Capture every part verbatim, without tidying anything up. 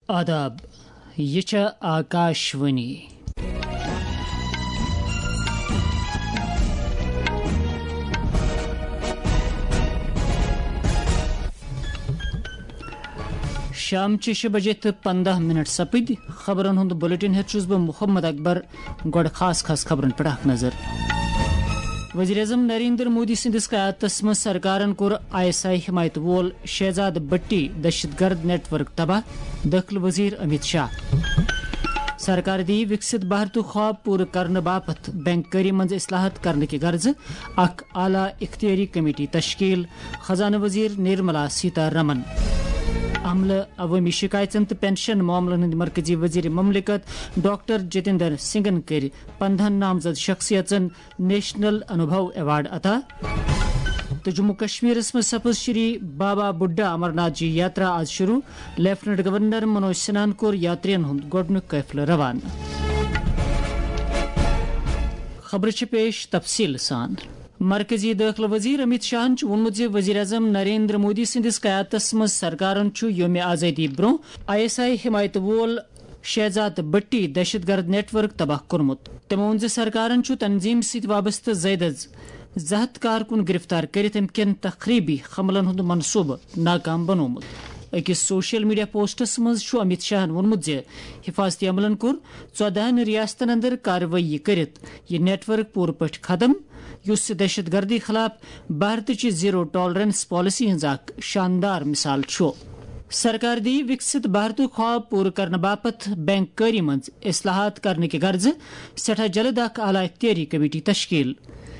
آداب، یہ چھا آکاشوانی شام چھ شہ بجے تو پندہ منٹ سپد خبرن ہند بلیٹن ہیت چھس بہ محمد اکبر گوڑ خاص خاص خبرن پہ اخ نظر۔ وزیر اعظم نریندر مودی سندس قیادتس مز سرکارن کور آئی ایس آئی حمایت وول شہزاد بٹی دہشت گرد نیٹ ورک تباہ، داخل وزیر امت شاہ۔ سرکار دی وکست بھارت خواب پور کرنے باپت بینکاری مز اصلاحات کرنے کی غرض اخ اعلی اختیاری کمیٹی تشکیل، خزانہ وزیر نرملا سیتا رمن۔ عملہ عوامی شکایتن تو پینشن معاملن ہند مرکزی وزیر مملکت ڈاکٹر جتیندر سنگھن کر پندہن نامزد شخصیتن نیشنل انوبھو ایوارڈ عطا۔ تو جموں کشمیر میں سپز شری بابا بڈھا امرناتھ جی یاترا آج شروع، لیفٹنٹ گورنر منوج سنہن کور یاترین ہند گوڈنیک قافلہ روان۔ خبر پیش تفصیل سان۔ مرکزی داخلہ وزیر امت شاہ وونمت وزیر اعظم نریندر مودی سندس قیادتس مز سرکارن یوم آزادی برو آئی ایس آئی حمایت وول شہزاد بٹی دہشت گرد نیٹ ورک تباہ کورمت۔ تمو وون سرکارن تنظیم ست وابستہ زید از زہت کارکن گرفتار کرت ام کن تخریبی حملن ہند منصوبہ ناکام بنومت۔ اکس سوشل میڈیا پوسٹس مز امت شاہن وونمت حفاظتی عملن کور ژۄدہن ریاستن اندر کاروٲیی کرت یہ نیٹ ورک پور پٹ ختم، یس دہشت گردی خلاف بھارت چہ زیرو ٹالرنس پالیسی ہز اخ شاندار مثال چھو۔ سرکار دی وکست بھارت خواب پور کرنے باپت بینکاری مز اصلاحات کرنے کی غرض سٹھا جلد اخ اعلی اختیاری کمیٹی تشکیل۔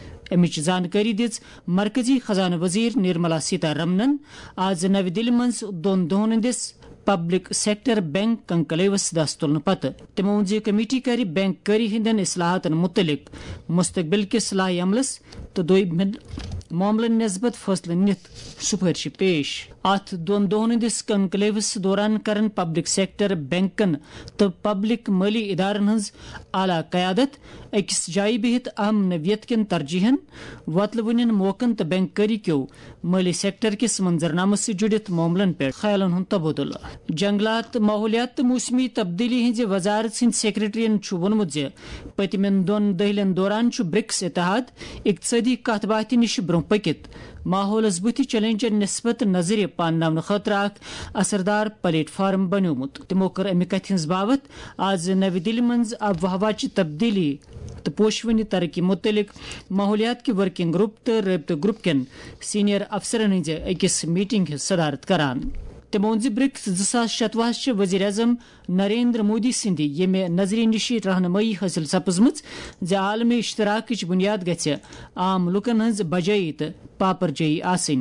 امچ زانکاری دِژ مرکزی خزانہ وزیر نرملا سیتا رمنن آج نو دہلی مز دون دہن ہندس پبلک سیکٹر بینک کنکلیوس دست تلن پتہ تمو وون زِ کمیٹی کر بینکاری ہندین اصلاحاتن متعلق مستقبل کس صلاحی عملس تو دویم معاملن نسبت فیصلہ نت سفارش پیش۔ ات دون دہن ہندس کنکلیوس دوران کرن پبلک سیکٹر بینکن تو پبلک مالی ادارن ہز اعلی قیادت اکس جائیں بہت اہم نوعیت کن ترجیحن، وطل ونین موقعن تو بینکاری کیو مالی سیکٹر کس منظرنامہ سے جڑت معاملن پہ خیالن ہند تبادلہ۔ جنگلات، ماحولیات تو موسمی تبدیلی ہز وزارت سند سیکریٹرین وونمت پتمن دون دہلین دوران برکس اتحاد اقتصادی کت باتھ نش برو پکت ماحولس بت چیلنجن نسبت نظر پانناون خاطر اخ اثردار پلیٹ فارم بنیومت۔ تمو کر امہ کتھ ہز بابت آج نو دہلی مز آب و ہوا چہ تبدیلی تو پوشونی ترقی متعلق ماحولیات کی ورکنگ گروپ تو رابطہ گروپ کن سینئر افسرن ہز اکس میٹنگ ہز صدارت کران۔ تمو وون برکس زاس شتوہس وزیر اعظم نریندر مودی سندی یمہ نظری نش رہنمائی حاصل سپزمت ز عالمی اشتراک بنیاد گژھِ عام لکن ہز بجائی تو پاپرجائی آسن۔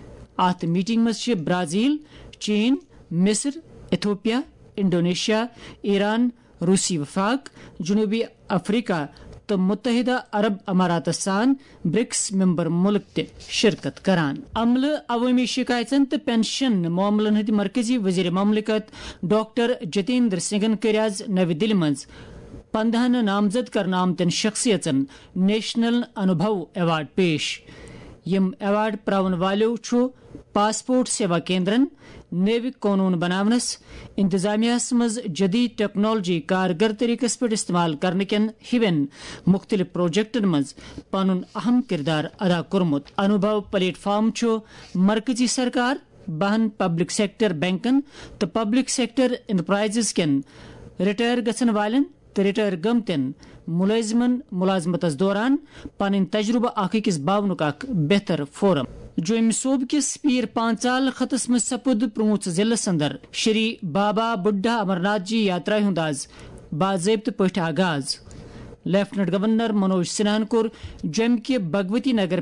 ات میٹنگ مز برازیل، چین، مصر، ایتھوپیا، انڈونیشیا، ایران، روسی وفاق، جنوبی افریقہ تو متحدہ عرب امارات سان برکس ممبر ملک تہ شرکت کران۔ عملہ، عوامی شکایتن تو پینشن معاملن ہند مرکزی وزیر مملکت ڈاکٹر جتیندر سنگھن کر آز نو دہلی مز پندہن نامزد کرنا آمتن شخصیتن نیشنل انوبھو ایوارڈ پیش۔ یم ایوارڈ پراون والو چھو پاسپورٹ سیوا کیندرن، نیوک قانون بناونس، انتظامیہ مز جدید ٹیکنالوجی کارگر طریقس پہ استعمال کرنے کن ہیوین مختلف پروجیکٹن مز پن اہم کردار ادا کورمت۔ انوبھو پلیٹ فارم چھو مرکزی سرکار، بہن پبلک سیکٹر بینکن تو پبلک سیکٹر انٹرپرائزز کن ریٹائر گھن والن تو ریٹائر گمتن ملازمن ملازمتس دوران پن تجربہ اخ أکس باونک اخ بہتر فورم۔ جوم صوبہ کس پیر پانچال خطس مز سپد پرموچ ضلع اندر شری بابا بڈھا امرناتھ جی یاترا ہند آز باضابطہ پہ آغاز۔ لیفٹنٹ گورنر منوج سنہن کور جوم کہ بھگوتی نگر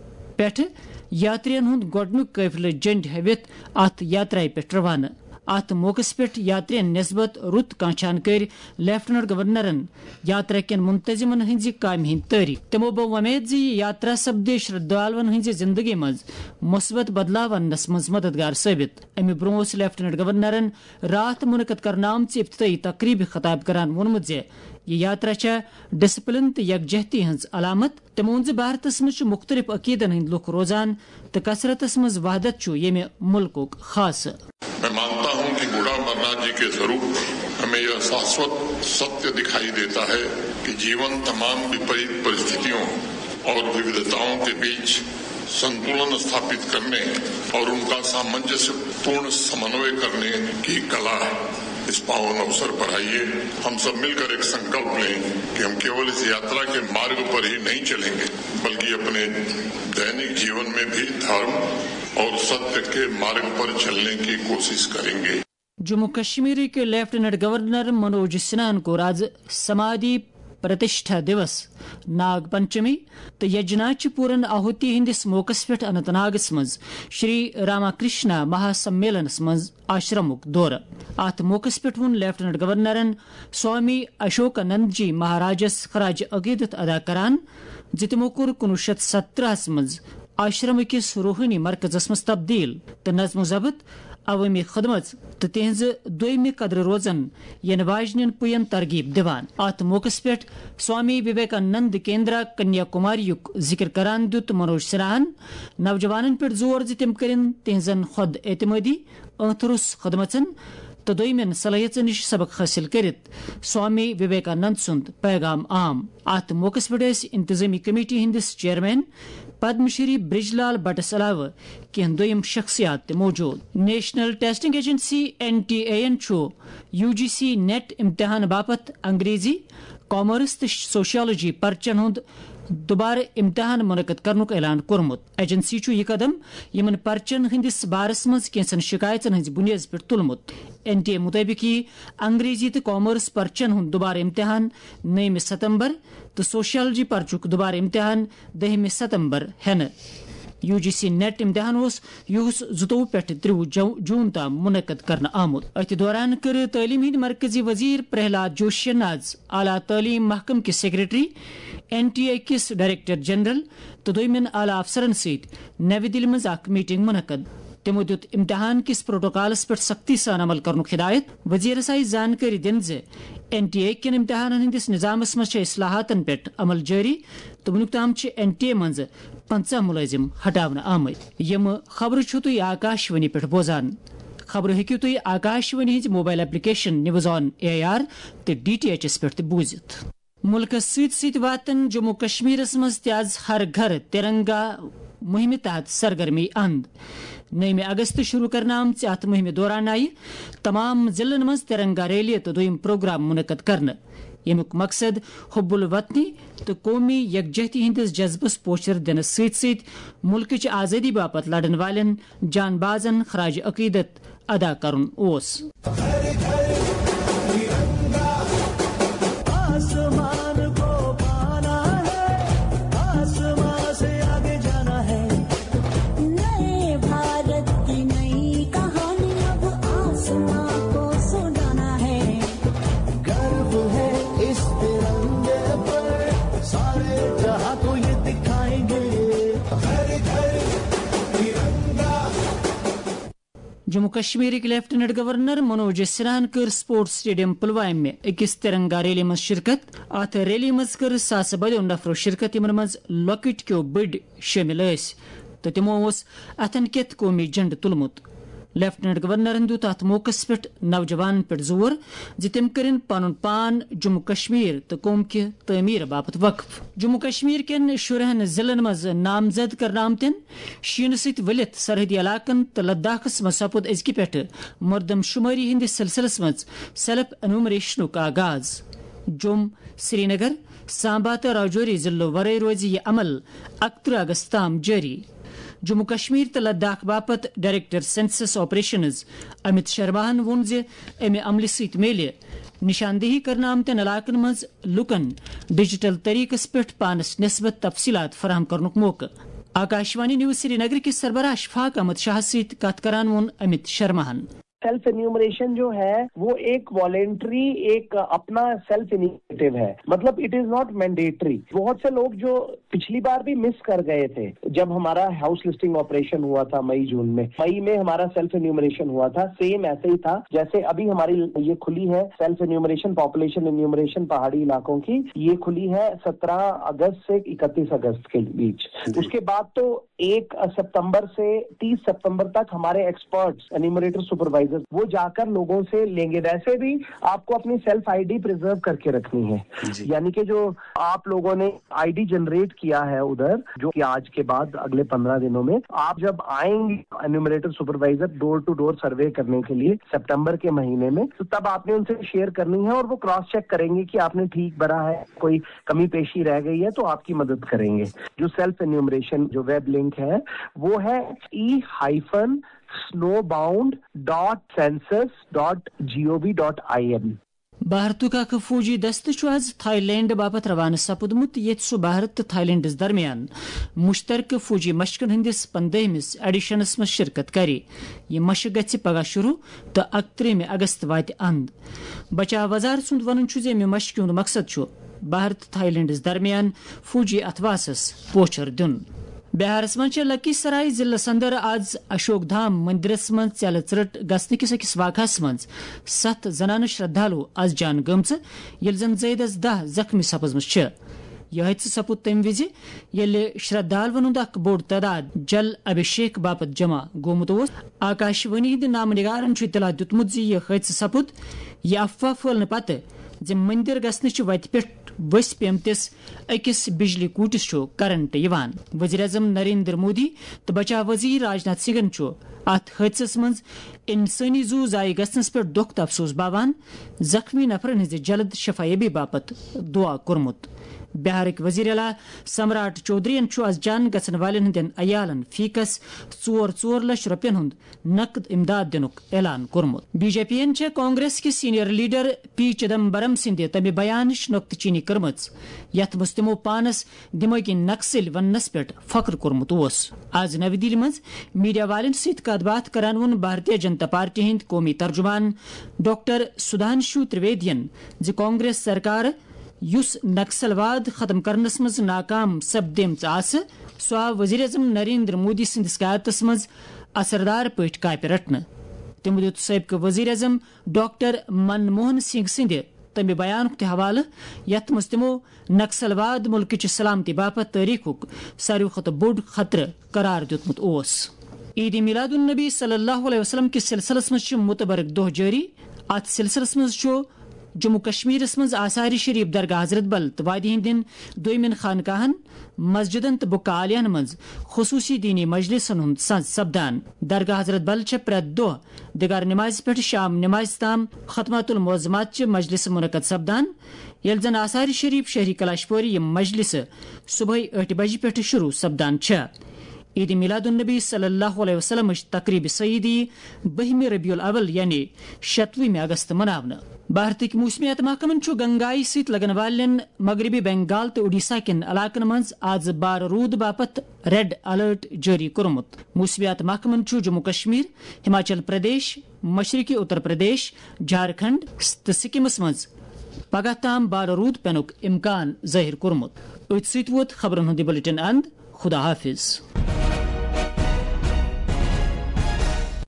پہ یاترین ہند گوڈنیک قافلہ جنڈ ہیوت ات یاترا پہ روانہ۔ ات موقع پہ یاترین نسبت رت کانچان کر لیفٹنٹ گورنرن یاترا کن منتظمن ہز کامہ ہند تعریف۔ تمو بو ومید زی یاترا سپدے شردالون ہز زندگی مز مثبت بدلاو انس مز مددگار ثابت۔ امہ برو لیفٹنٹ گورنرن رات منعقد کرنا آمژ افتتاحی تقریب خطاب کران وونمت یہ یاترا چھ ڈسپلن تو یکجہتی ہز علامت۔ تمو وون بھارتس مز مختلف عقیدن ہند لوک روزان تو کثرتس مز وحدت چھ یمہ ملک خاص۔ میں مانتا ہوں کہ बूढ़ा अमरनाथ जी के स्वरूप हमें यह शाश्वत सत्य दिखाई देता है कि जीवन तमाम विपरीत परिस्थितियों और विविधताओं के बीच संतुलन स्थापित करने और उनका सामंजस्यपूर्ण समन्वय करने की कला है। इस पावन अवसर पर आइए हम सब मिलकर एक संकल्प लें कि हम केवल इस यात्रा के मार्ग पर ही नहीं चलेंगे, बल्कि अपने दैनिक जीवन में भी धर्म और सत्य के मार्ग पर चलने की कोशिश करेंगे। जम्मू कश्मीर के लेफ्टिनेंट गवर्नर मनोज सिन्हान को आज समाधि प्रतिष्ठा दिवस नाग पंचमी तो यजनाच पूरन आहुति हंदिस मौकस पे अनंतनागस मज श्री रामकृष्ण महासम्मेलनस मज आश्रमुक दौर अत मौकस पे वोन लेफ्टिनेंट गवर्नरन स्वामी अशोकानंद जी महाराजस खराज अकीदत अदा करान ज तमो कोर कुनवु शत सत्रहस मज आश्रम किस रूहानी मरकजस मज तब्दील तो नज्म जब्त अवामी खदमत तो तिहज दोयमि कदर रोजन यन वाजन पुयन तरगीब दिवान अत मौकस पे स्वामी विवेकानंद केंद्र कन्याकुमारीयुक जिक्र करान दुत मनोज सिन्हान नौजवानन पे जोर ज तिम करिन तिहजन खुद एतमादी अतरुस खदमतन तो दोयमन सलाहियतन निश सबक हासिल करित स्वामी विवेकानंद सुंद पैगाम आम अत मौकस पे इंतजामी कमेटी हिंदिस चेयरमैन पद्मश्री ब्रिजलाल भट्टस अलावा कह दोयम शख्सियात मौजूद। National testing agency N T A N U G C NET इम्तिहान बापत अंग्रेजी कॉमर्स तो सोशियोलॉजी पर्चन हुंद दोबारा इम्तिहान मुनकद करनुक ऐलान कोरमुत। एजेंसी यह कदम यमन पर्चन हंदिस बारस मज कैंसन शिकायतन हज बुनियाद पे तुलमुत। एन टी ए मुताबिक अंग्रेजी तो कॉमर्स पर्चन हुंद दोबारा इम्तिहान नईम सितंबर तो सोशियोलॉजी पर्चुक दोबारा इम्तिहान दहम सितंबर हेन। यू जी सी नेट इम्तिहान युस जुतोवु पे त्रिवु जून तम मुनकद करना आमुत। अत दौरान कर तालीम हिंद मरकजी वजीर प्रहलाद जोशियन आज आला तालीम महकम के सेक्रेटरी एन टी ए किस डायरेक्टर जनरल तो दोयमन आला अफसरन सहित नवी दिल्ली मज अख मीटिंग मुनकद। तमो दुत इम्तिहान किस प्रोटोकॉलस पे सख्ती सान अमल करनुक हिदायत। वजीरस आई जानकारी दिन जे एन टी ए किन इम्तिहान हंदिस निजामस मज इस्लाहातन पे अमल जारी तो वुनुक ताम एन टी ए मज पंचा मुलाजिम हटावन आमद। यम खबर तुम आकाशवाणी पे बोजान। खबर हेकु तुम आकाशवाणी हिज mobile application news on A R तो डी टी एच एस पे बूजित। मुल्कस सत सत वातन जम्मू कश्मीरस मज तज हर घर तिरंगा मुहिम तहत सरगर्मी अंद नईम अगस्त शुरू करना आम अत मुहिम दौरान आई तमाम जिलन मज तिरंगा रैली तो दोयम प्रोग्राम मुनकद करना। यमुक मकसद हुब्बुल वतनी तो कौमी यकजहती हंदिस जज्बस पोचर दिन सत सत मुल्क आजादी बापत लड़न वालन जानबाजन खराज अकीदत अदा करन ओस। जम्मू कश्मीर के लेफ्टिनेंट गवर्नर मनोज सिन्हान कर स्पोर्ट्स स्टेडियम पुलवाम में अकिस तिरंगा रैली मज शिरकत। अत रैली मज कर सास बदो नफरो शिरकत यमन मज लॉकेट क्यों बड़ शामिल तो तमो अथन केत कौमी झंड तुलमुत। लेफ्टिनेंट गवर्नर दुत अत मौकस पे नौजवान पे जोर ज तम करिन पनुन पान जम्मू कश्मीर तो कौम के तमीर बापत वक्फ। जम्मू कश्मीर केन शुरहन जिलन मज नामजद कर आमतन शीन सत वलित सरहदी इलाकन तो लद्दाखस मज सपुद अजकि पे मरदम शुमारी हंदिस सिलसिलस मज सेल्फ एनुमरेशनुक आगाज। जुम श्रीनगर सांबा तो राजौरी जिलों वरे रोज यह अमल अक्तर अगस्त ताम जारी। जम्मू कश्मीर तो लद्दाख बापत डायरेक्टर सेंसस ऑपरेशंस अमित शर्माहन वोन जे अमे अमल सत मेले निशानदेही करना आमतन इलाकन मज लुकन डिजिटल तरीकस पे पानस निस्बत तफसीलात फराहम करनुक मौका। आकाशवाणी न्यूज श्रीनगर के सरबराह अशफाक अहमद शाह सत कत करान वोन अमित शर्माहन। सेल्फ एन्यूमरेशन जो है वो एक वॉलेंट्री एक अपना सेल्फ इनिशिएटिव है, मतलब इट इज नॉट मैंडेटरी। बहुत से लोग जो पिछली बार भी मिस कर गए थे जब हमारा हाउस लिस्टिंग ऑपरेशन हुआ था मई जून में, मई में हमारा सेल्फ एन्यूमरेशन हुआ था, सेम ऐसे ही था जैसे अभी हमारी ये खुली है सेल्फ एन्यूमरेशन पॉपुलेशन एन्यूमरेशन पहाड़ी इलाकों की, ये खुली है सत्रह अगस्त से इकतीस अगस्त के बीच। उसके बाद तो एक सितंबर से तीस सितंबर तक हमारे एक्सपर्ट्स एन्यूमरेटर सुपरवाइजर سپروائزر وہ جا کر لوگوں سے لیں گے. ویسے بھی آپ کو اپنی سیلف آئی ڈی پریزرو کر کے رکھنی ہے, یعنی کہ جو آپ لوگوں نے آئی ڈی جنریٹ کیا ہے ادھر, جو کہ آج کے بعد اگلے پندرہ دنوں میں آپ جب آئیں گے enumerator supervisor door to door survey کرنے کے لیے سپٹمبر کے مہینے میں, تو تب آپ نے ان سے شیئر کرنی ہے اور وہ کراس چیک کریں گے کہ آپ نے ٹھیک بھرا ہے, کوئی کمی پیشی رہ گئی ہے تو آپ کی مدد کریں گے. جو سیلف انیومریشن جو ویب لنک ہے وہ ہے E hyphen snow bound dot census dot G O V dot I N. بھارتک اخ فوجی دست آز تھائی لینڈ باپت روانہ سپدمت یت سہ بھارت تو تھائی لینڈس درمیان مشترکہ فوجی مشقن ہندس پندہمس ایڈیشنس مز شرکت کر. یہ مشق گژھِ پگہ شروع تو اکترہ اگست وات اند. بچاو وزارت سند ون امہ مشقہ ہند مقصد چھ بھارت تھائی لینڈس درمیان فوجی اتھواسس پوچھر دن. بہارس من لکی سرائی ضلع اندر آز اشوک دھام مندرس من ژیلہ ژرٹ گھنہ کس اکس واقعس من ست زنانہ شردھالو از جان گمژ یل زن زید از دہ زخمی سپزمژ. یہ حادثہ سپود تمہ وز یل شردھالون ہند اخ بوڑ تعداد جل ابھیشیک باپت جمع گومت اس. آکاشوانی ہند نامہ نگارن اطلاع دیتمت زِ یہ حادثہ سپود یہ افواہ پھہلنہ پتہ زِ مندر گژھنچ وتہ پٮ۪ٹھ ؤسۍ پیمتس أکس بجلی کوٹس کرنٹ یوان. وزیر اعظم نریندر مودی تو بچاو وزیر راجناتھ سنگھن ات حادثس من انسانی زو ضائع گھنس پہ دکھ تو افسوس باوان زخمی نفرن ہز جلد شفایابی باپت دعا کورمت. بہارک وزیر اعلیٰ سمراٹ چودھرین آز جان گھن والن ہندین عیالن فیکس ژور ژور لچھ رۄپین ہند نقد امداد دنک اعلان کورمت. بی جے پی ین کانگریس کے سینئر لیڈر پی چدمبرم سند تمہ بیانچ نقطہ چینی کرمژ یتھ منٛز تمو پانس دماغی نقصل وننس پہ فخر کورمت اوس. آز نو دہلی مز میڈیا والن ست کت بات کران وون بھارتیہ جنتا پارٹی ہند قومی ترجمان ڈاکٹر سدھانشو ترویدین ز کانگریس سرکار یس نکسلواد ختم کرنس مز ناکام سپدیم آس سو آو وزیر اعظم نریندر مودی سندس قیادتس مز اثردار پٲٹھۍ کاپہِ رٹنہٕ. تمو دیت سابقہ وزیر اعظم ڈاکٹر منموہن سنگھ سندِ تمہ بیانک تہ حوالہ یتھ مز تمو نکسلواد ملکچ سلامتی باپت تاریخک ساروی کھۄتہٕ بوٚڑ خطرٕ قرار دیتمت اوس. عید میلاد النبی صلی اللہ علیہ وسلم کس سلسلس مز متبرک دہ جاری. ات سلسلس مز جموں کشمیرس مز آثار شریف درگاہ حضرت بل تو وادی ہندین دویمن خانقاہن مسجدن تو بکہ عالیہن مز خصوصی دینی مجلسن ہند سز سپدان. درگاہ حضرت بل پریت دہ دگار نماز پہ شام نماز تام ختمات المعظمات چہ مجلس منعقد سپدان. یل زن آثار شریف شہری کلاش پوری یہ مجلس صبح ٹھ بجہ پہ شروع سپدان چھ. عید میلاد النبی صلی اللہ علیہ وسلم تقریب سعیدی بہم ربیع الاول یعنی شتوہ اگست مناونہ. بھارتک موسمیات محکمن گنگائی ست لگن والن مغربی بنگال تو اڈیشہ کن علاقن مز آز بار رود باپت ریڈ الرٹ جاری کورمت. موسمیات محکمن جموں کشمیر ہماچل پردیش مشرقی اتر پردیش جھارکھنڈ تو سکمس مز پگہ تام بار رود پینک امکان ظاہر کورمت. ات ست ووت خبرن ہند بلٹن اند. خدا حافظ.